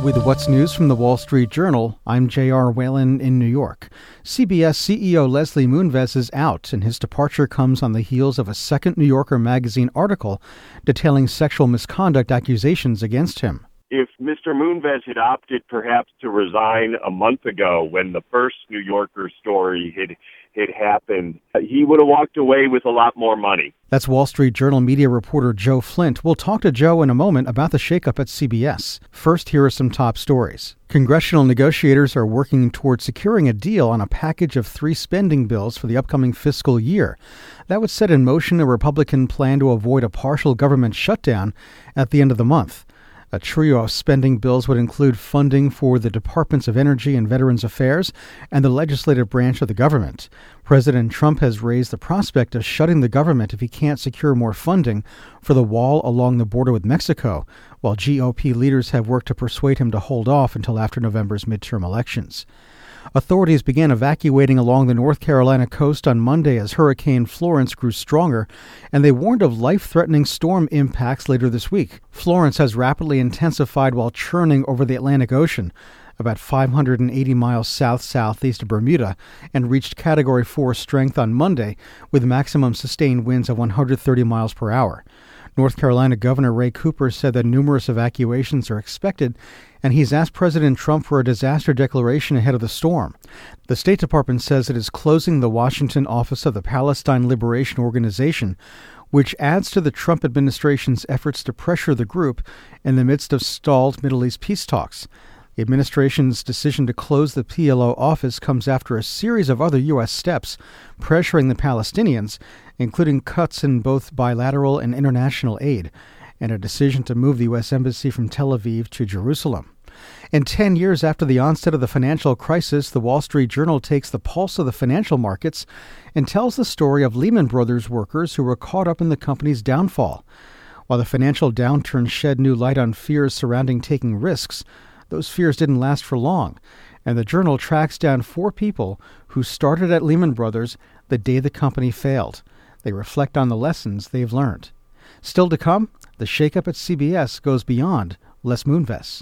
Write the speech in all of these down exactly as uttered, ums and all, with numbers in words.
With What's News from the Wall Street Journal, I'm J R. Whalen in New York. C B S C E O Leslie Moonves is out, and his departure comes on the heels of a second New Yorker magazine article detailing sexual misconduct accusations against him. If Mister Moonves had opted perhaps to resign a month ago when the first New Yorker story had, had happened, he would have walked away with a lot more money. That's Wall Street Journal media reporter Joe Flint. We'll talk to Joe in a moment about the shakeup at C B S. First, here are some top stories. Congressional negotiators are working toward securing a deal on a package of three spending bills for the upcoming fiscal year. That would set in motion a Republican plan to avoid a partial government shutdown at the end of the month. A trio of spending bills would include funding for the Departments of Energy and Veterans Affairs and the legislative branch of the government. President Trump has raised the prospect of shutting the government if he can't secure more funding for the wall along the border with Mexico, while G O P leaders have worked to persuade him to hold off until after November's midterm elections. Authorities began evacuating along the North Carolina coast on Monday as Hurricane Florence grew stronger, and they warned of life-threatening storm impacts later this week. Florence has rapidly intensified while churning over the Atlantic Ocean, about five hundred eighty miles south-southeast of Bermuda, and reached Category four strength on Monday with maximum sustained winds of one hundred thirty miles per hour. North Carolina Governor Ray Cooper said that numerous evacuations are expected, and he's asked President Trump for a disaster declaration ahead of the storm. The State Department says it is closing the Washington office of the Palestine Liberation Organization, which adds to the Trump administration's efforts to pressure the group in the midst of stalled Middle East peace talks. The administration's decision to close the P L O office comes after a series of other U S steps pressuring the Palestinians, including cuts in both bilateral and international aid, and a decision to move the U S Embassy from Tel Aviv to Jerusalem. And ten years after the onset of the financial crisis, the Wall Street Journal takes the pulse of the financial markets and tells the story of Lehman Brothers workers who were caught up in the company's downfall. While the financial downturn shed new light on fears surrounding taking risks, those fears didn't last for long, and the Journal tracks down four people who started at Lehman Brothers the day the company failed. They reflect on the lessons they've learned. Still to come, the shakeup at C B S goes beyond Les Moonves.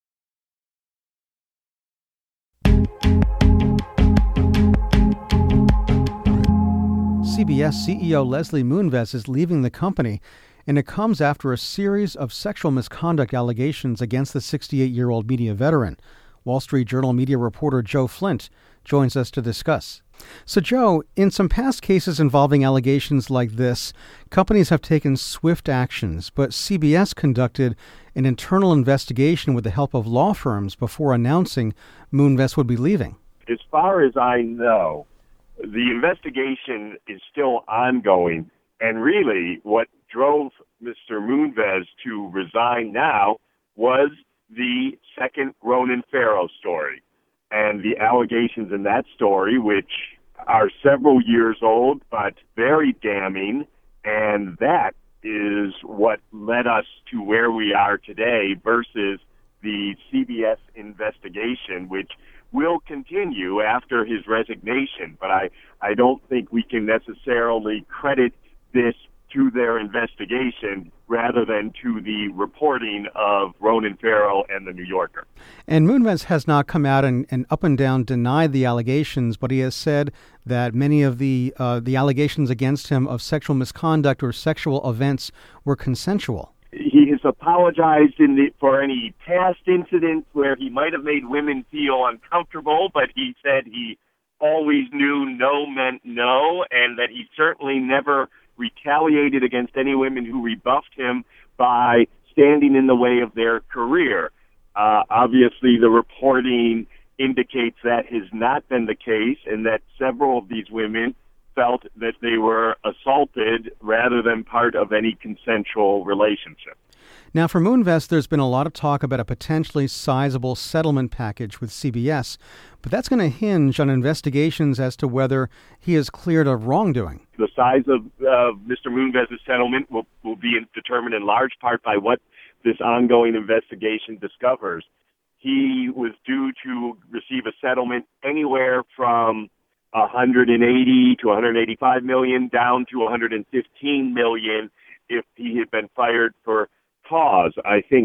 C B S C E O Leslie Moonves is leaving the company, and it comes after a series of sexual misconduct allegations against the sixty-eight-year-old media veteran. Wall Street Journal media reporter Joe Flint joins us to discuss. So, Joe, in some past cases involving allegations like this, companies have taken swift actions, but C B S conducted an internal investigation with the help of law firms before announcing Moonves would be leaving. As far as I know, the investigation is still ongoing, and really what drove Mister Moonves to resign now was the second Ronan Farrow story and the allegations in that story, which are several years old but very damning, and that is what led us to where we are today versus the C B S investigation, which will continue after his resignation. But I, I don't think we can necessarily credit this to their investigation rather than to the reporting of Ronan Farrow and the New Yorker. And Moonves has not come out and, and up and down denied the allegations, but he has said that many of the uh, the allegations against him of sexual misconduct or sexual events were consensual. He has apologized in the, for any past incidents where he might have made women feel uncomfortable, but he said he always knew no meant no, and that he certainly never retaliated against any women who rebuffed him by standing in the way of their career. Uh, obviously, the reporting indicates that has not been the case, and that several of these women felt that they were assaulted rather than part of any consensual relationship. Now, for Moonves, there's been a lot of talk about a potentially sizable settlement package with C B S, but that's going to hinge on investigations as to whether he is cleared of wrongdoing. The size of uh, Mister Moonves' settlement will, will be determined in large part by what this ongoing investigation discovers. He was due to receive a settlement anywhere from one hundred eighty to one hundred eighty-five million down to one hundred fifteen million if he had been fired for cause. I think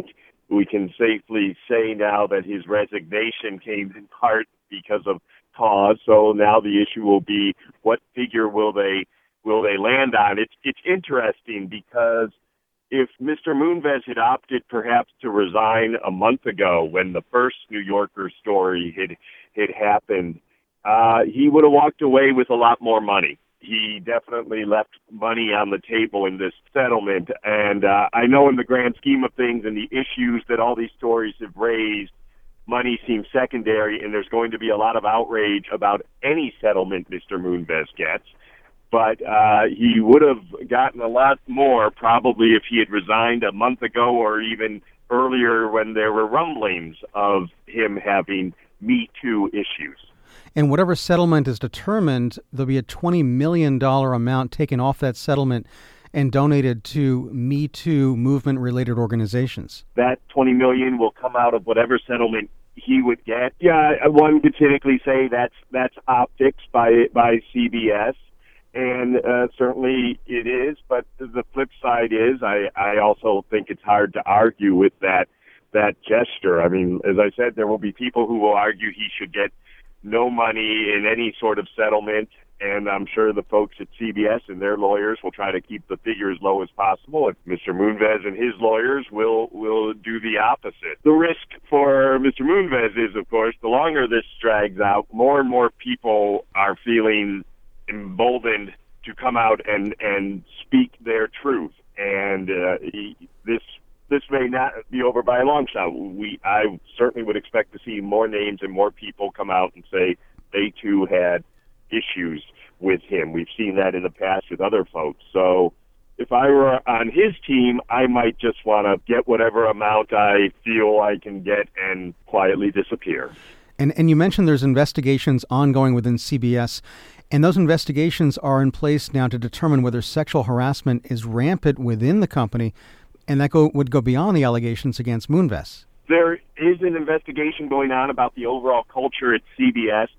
we can safely say now that his resignation came in part because of cause. So now the issue will be, what figure will they will they land on? It's it's interesting because if Mister Moonves had opted perhaps to resign a month ago when the first New Yorker story had had happened, uh, he would have walked away with a lot more money. He definitely left money on the table in this settlement. And uh, I know in the grand scheme of things and the issues that all these stories have raised, money seems secondary, and there's going to be a lot of outrage about any settlement Mister Moonves gets. But uh, he would have gotten a lot more probably if he had resigned a month ago or even earlier when there were rumblings of him having Me Too issues. And whatever settlement is determined, there'll be a twenty million dollars amount taken off that settlement and donated to Me Too movement-related organizations. That twenty million dollars will come out of whatever settlement he would get. Yeah, one could cynically say that's that's optics by by C B S. And uh, certainly it is, but the flip side is I, I also think it's hard to argue with that that gesture. I mean, as I said, there will be people who will argue he should get no money in any sort of settlement, and I'm sure the folks at C B S and their lawyers will try to keep the figure as low as possible. And Mister Moonves and his lawyers will, will do the opposite. The risk for Mister Moonves is, of course, the longer this drags out, more and more people are feeling emboldened to come out and, and speak their truth. And uh, he, this this may not be over by a long shot. We I certainly would expect to see more names and more people come out and say they too had issues with him. We've seen that in the past with other folks. So if I were on his team, I might just want to get whatever amount I feel I can get and quietly disappear. And and you mentioned there's investigations ongoing within C B S, and those investigations are in place now to determine whether sexual harassment is rampant within the company, and that go, would go beyond the allegations against Moonves. There is an investigation going on about the overall culture at C B S.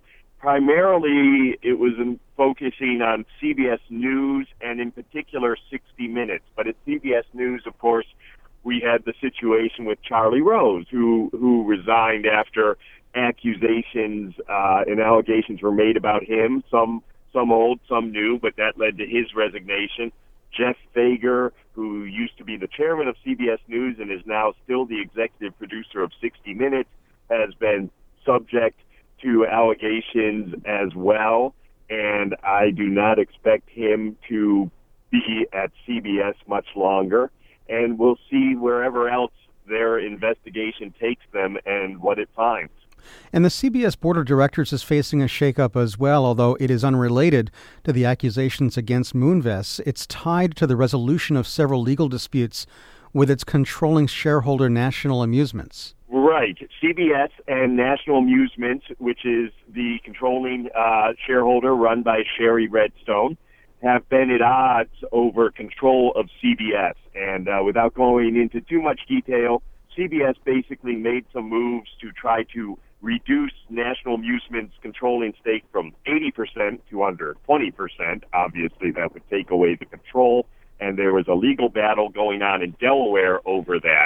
Primarily, it was in focusing on C B S News and in particular sixty minutes. But at C B S News, of course, we had the situation with Charlie Rose, who, who resigned after accusations uh, and allegations were made about him, some some old, some new, but that led to his resignation. Jeff Fager, who used to be the chairman of C B S News and is now still the executive producer of sixty minutes, has been subject to allegations as well, and I do not expect him to be at C B S much longer, and we'll see wherever else their investigation takes them and what it finds. And the C B S Board of Directors is facing a shakeup as well, although it is unrelated to the accusations against Moonves. It's tied to the resolution of several legal disputes with its controlling shareholder National Amusements. Right. C B S and National Amusements, which is the controlling uh, shareholder run by Sherry Redstone, have been at odds over control of C B S. And uh, without going into too much detail, C B S basically made some moves to try to reduce National Amusements' controlling stake from eighty percent to under twenty percent. Obviously, that would take away the control, and there was a legal battle going on in Delaware over that.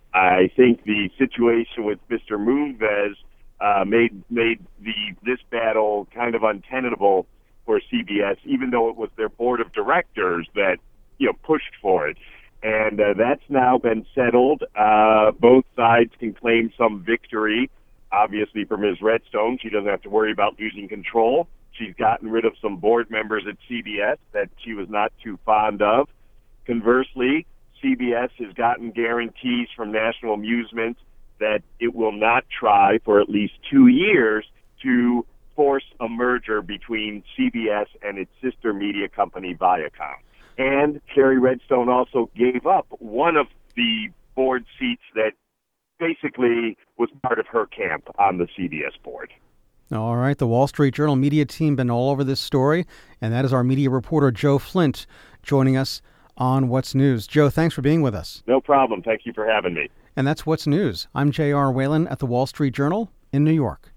I think the situation with Mister Moonves uh, made made the this battle kind of untenable for C B S, even though it was their board of directors that you know pushed for it. And uh, that's now been settled. Uh, both sides can claim some victory. Obviously, for Miz Redstone, she doesn't have to worry about losing control. She's gotten rid of some board members at C B S that she was not too fond of. Conversely, C B S has gotten guarantees from National Amusements that it will not try for at least two years to force a merger between C B S and its sister media company, Viacom. And Sherry Redstone also gave up one of the board seats that basically was part of her camp on the C B S board. All right, the Wall Street Journal media team been all over this story, and that is our media reporter, Joe Flint, joining us on What's News. Joe, thanks for being with us. No problem. Thank you for having me. And that's What's News. I'm J R. Whalen at the Wall Street Journal in New York.